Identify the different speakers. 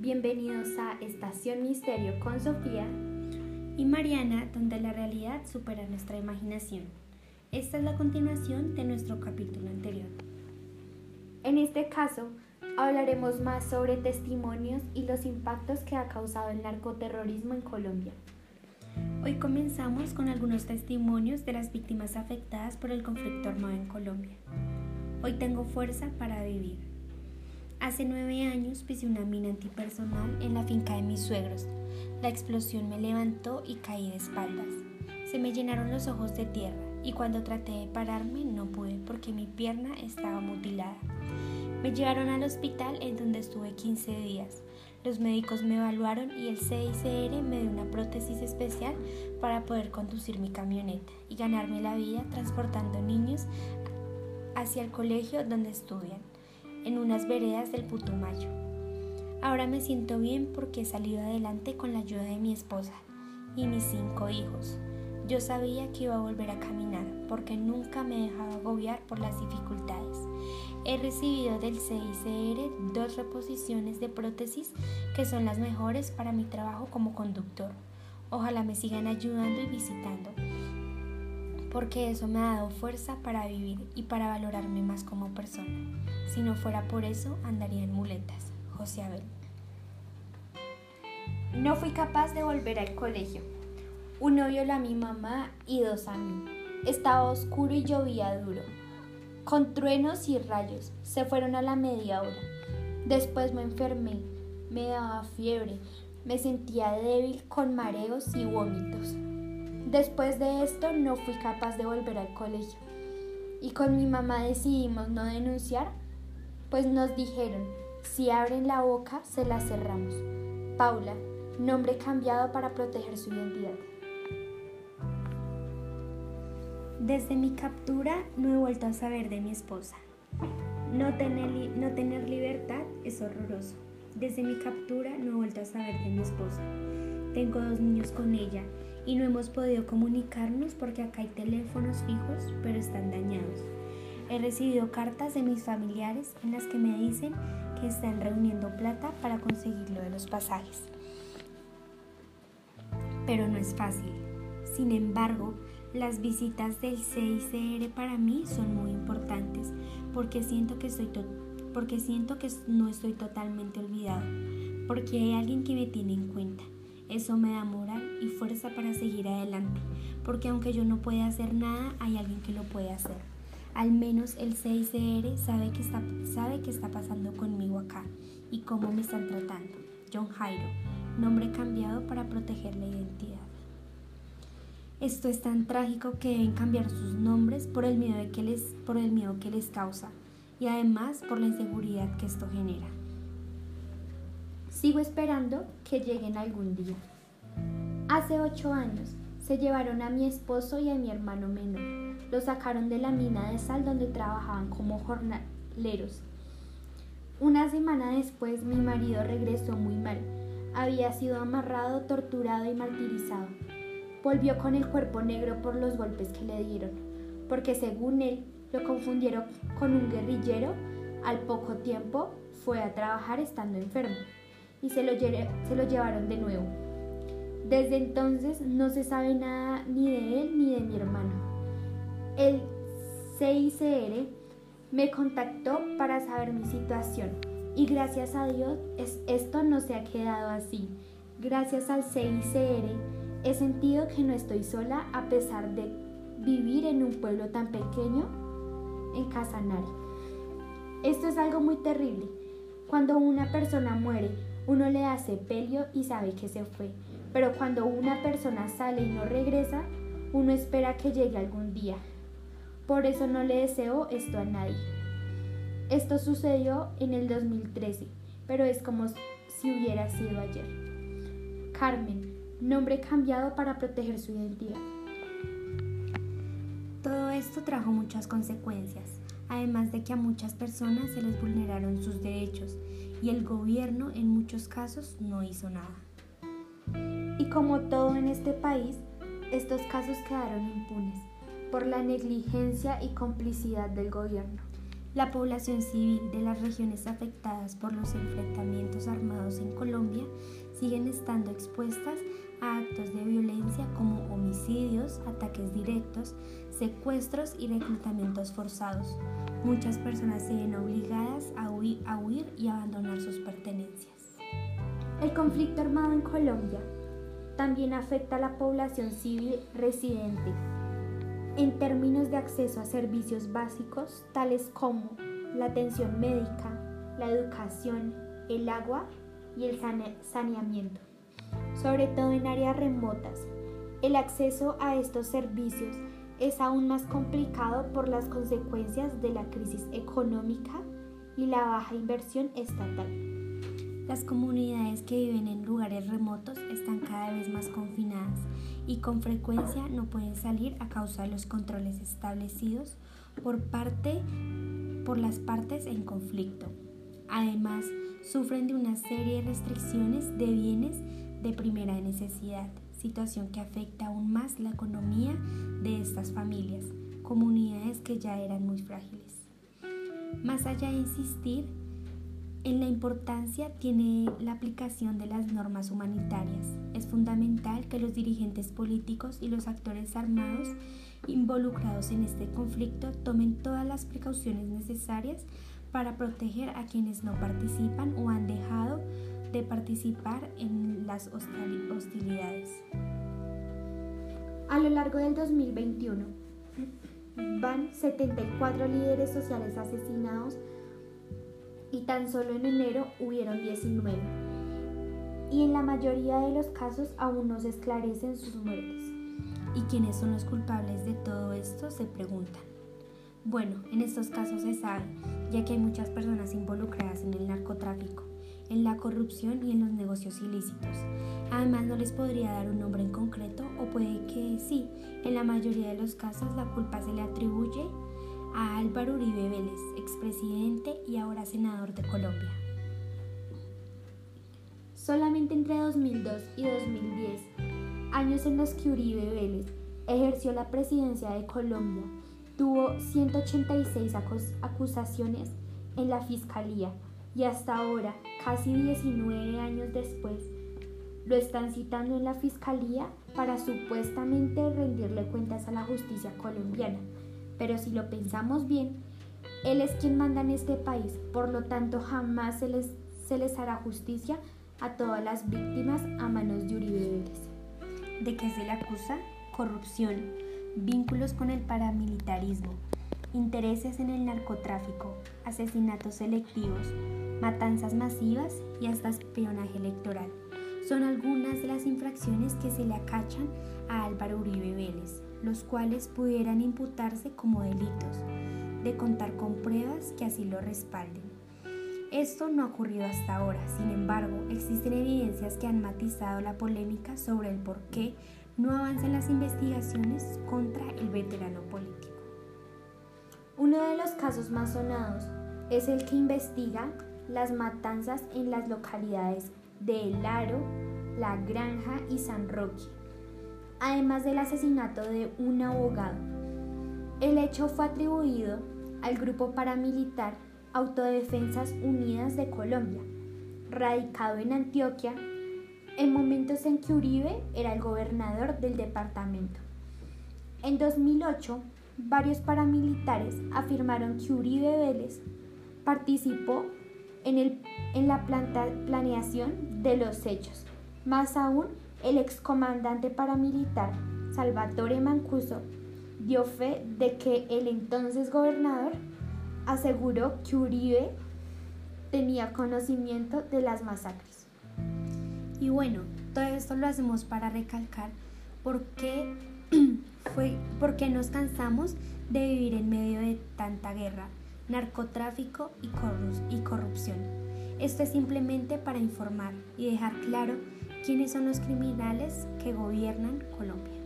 Speaker 1: Bienvenidos a Estación Misterio con Sofía
Speaker 2: y Mariana, donde la realidad supera nuestra imaginación. Esta es la continuación de nuestro capítulo anterior.
Speaker 1: En este caso, hablaremos más sobre testimonios y los impactos que ha causado el narcoterrorismo en Colombia.
Speaker 2: Hoy comenzamos con algunos testimonios de las víctimas afectadas por el conflicto armado en Colombia. Hoy tengo fuerza para vivir. Hace 9 años pisé una mina antipersonal en la finca de mis suegros. La explosión me levantó y caí de espaldas. Se me llenaron los ojos de tierra y cuando traté de pararme no pude porque mi pierna estaba mutilada. Me llevaron al hospital en donde estuve 15 días. Los médicos me evaluaron y el CICR me dio una prótesis especial para poder conducir mi camioneta y ganarme la vida transportando niños hacia el colegio donde estudian, en unas veredas del Putumayo. Ahora me siento bien porque he salido adelante con la ayuda de mi esposa y mis 5 hijos. Yo sabía que iba a volver a caminar porque nunca me he dejado agobiar por las dificultades. He recibido del CICR 2 reposiciones de prótesis que son las mejores para mi trabajo como conductor. Ojalá me sigan ayudando y visitando, porque eso me ha dado fuerza para vivir y para valorarme más como persona. Si no fuera por eso, andaría en muletas. José Abel.
Speaker 1: No fui capaz de volver al colegio. Uno violó a mi mamá y 2 a mí. Estaba oscuro y llovía duro, con truenos y rayos. Se fueron a la media hora. Después me enfermé, me daba fiebre, me sentía débil con mareos y vómitos. Después de esto no fui capaz de volver al colegio y con mi mamá decidimos no denunciar, pues nos dijeron, si abren la boca se la cerramos. Paula, nombre cambiado para proteger su identidad.
Speaker 2: Desde mi captura no he vuelto a saber de mi esposa. No tener libertad es horroroso. Desde mi captura no he vuelto a saber de mi esposa. Tengo 2 niños con ella y no hemos podido comunicarnos porque acá hay teléfonos fijos, pero están dañados. He recibido cartas de mis familiares en las que me dicen que están reuniendo plata para conseguir lo de los pasajes. Pero no es fácil. Sin embargo, las visitas del CICR para mí son muy importantes porque siento que no estoy totalmente olvidado, porque hay alguien que me tiene en cuenta. Eso me da moral y fuerza para seguir adelante, porque aunque yo no pueda hacer nada, hay alguien que lo puede hacer. Al menos el CICR sabe que está pasando conmigo acá y cómo me están tratando. John Jairo, nombre cambiado para proteger la identidad. Esto es tan trágico que deben cambiar sus nombres por el miedo que les causa y además por la inseguridad que esto genera.
Speaker 1: Sigo esperando que lleguen algún día. Hace 8 años se llevaron a mi esposo y a mi hermano menor. Los sacaron de la mina de sal donde trabajaban como jornaleros. Una semana después mi marido regresó muy mal. Había sido amarrado, torturado y martirizado. Volvió con el cuerpo negro por los golpes que le dieron, porque según él lo confundieron con un guerrillero. Al poco tiempo fue a trabajar estando enfermo y se lo llevaron de nuevo. Desde entonces no se sabe nada ni de él ni de mi hermano. El CICR me contactó para saber mi situación y gracias a Dios esto no se ha quedado así. Gracias al CICR he sentido que no estoy sola a pesar de vivir en un pueblo tan pequeño en Casanare. Esto es algo muy terrible. Cuando una persona muere, uno le hace sepelio y sabe que se fue. Pero cuando una persona sale y no regresa, uno espera que llegue algún día. Por eso no le deseo esto a nadie. Esto sucedió en el 2013, pero es como si hubiera sido ayer. Carmen, nombre cambiado para proteger su identidad.
Speaker 2: Todo esto trajo muchas consecuencias, además de que a muchas personas se les vulneraron sus derechos y el gobierno en muchos casos no hizo nada.
Speaker 1: Y como todo en este país, estos casos quedaron impunes por la negligencia y complicidad del gobierno.
Speaker 2: La población civil de las regiones afectadas por los enfrentamientos armados en Colombia siguen estando expuestas a actos de violencia como homicidios, ataques directos, secuestros y reclutamientos forzados. Muchas personas se ven obligadas a huir y abandonar sus pertenencias.
Speaker 1: El conflicto armado en Colombia también afecta a la población civil residente en términos de acceso a servicios básicos tales como la atención médica, la educación, el agua y el saneamiento. Sobre todo en áreas remotas, el acceso a estos servicios es aún más complicado por las consecuencias de la crisis económica y la baja inversión estatal.
Speaker 2: Las comunidades que viven en lugares remotos están cada vez más confinadas y con frecuencia no pueden salir a causa de los controles establecidos por las partes en conflicto. Además, sufren de una serie de restricciones de bienes de primera necesidad, situación que afecta aún más la economía de estas familias, comunidades que ya eran muy frágiles. Más allá de insistir en la importancia tiene la aplicación de las normas humanitarias. Es fundamental que los dirigentes políticos y los actores armados involucrados en este conflicto tomen todas las precauciones necesarias para proteger a quienes no participan o han dejado de participar en las hostilidades.
Speaker 1: A lo largo del 2021, van 74 líderes sociales asesinados y tan solo en enero hubieron 19. Y en la mayoría de los casos aún no se esclarecen sus muertes.
Speaker 2: ¿Y quiénes son los culpables de todo esto?, se preguntan. Bueno, en estos casos se sabe, ya que hay muchas personas involucradas en el narcotráfico, en la corrupción y en los negocios ilícitos. Además, no les podría dar un nombre en concreto, o puede que sí, en la mayoría de los casos la culpa se le atribuye a Álvaro Uribe Vélez, expresidente y ahora senador de Colombia.
Speaker 1: Solamente entre 2002 y 2010, años en los que Uribe Vélez ejerció la presidencia de Colombia, tuvo 186 acusaciones en la Fiscalía y hasta ahora, casi 19 años después, lo están citando en la Fiscalía para supuestamente rendirle cuentas a la justicia colombiana. Pero si lo pensamos bien, él es quien manda en este país, por lo tanto jamás se les hará justicia a todas las víctimas a manos de Uribe Vélez.
Speaker 2: ¿De qué se le acusa? Corrupción, vínculos con el paramilitarismo, intereses en el narcotráfico, asesinatos selectivos, matanzas masivas y hasta espionaje electoral. Son algunas de las infracciones que se le acachan a Álvaro Uribe Vélez, los cuales pudieran imputarse como delitos, de contar con pruebas que así lo respalden. Esto no ha ocurrido hasta ahora, sin embargo, existen evidencias que han matizado la polémica sobre el por qué no avanzan las investigaciones contra el veterano político.
Speaker 1: Uno de los casos más sonados es el que investiga las matanzas en las localidades de El Aro, La Granja y San Roque, además del asesinato de un abogado. El hecho fue atribuido al grupo paramilitar Autodefensas Unidas de Colombia, radicado en Antioquia, en momentos en que Uribe era el gobernador del departamento. En 2008, varios paramilitares afirmaron que Uribe Vélez participó en la planeación de los hechos. Más aún, el excomandante paramilitar Salvatore Mancuso dio fe de que el entonces gobernador aseguró que Uribe tenía conocimiento de las masacres.
Speaker 2: Y bueno, todo esto lo hacemos para recalcar por qué nos cansamos de vivir en medio de tanta guerra, narcotráfico y corrupción. Esto es simplemente para informar y dejar claro quiénes son los criminales que gobiernan Colombia.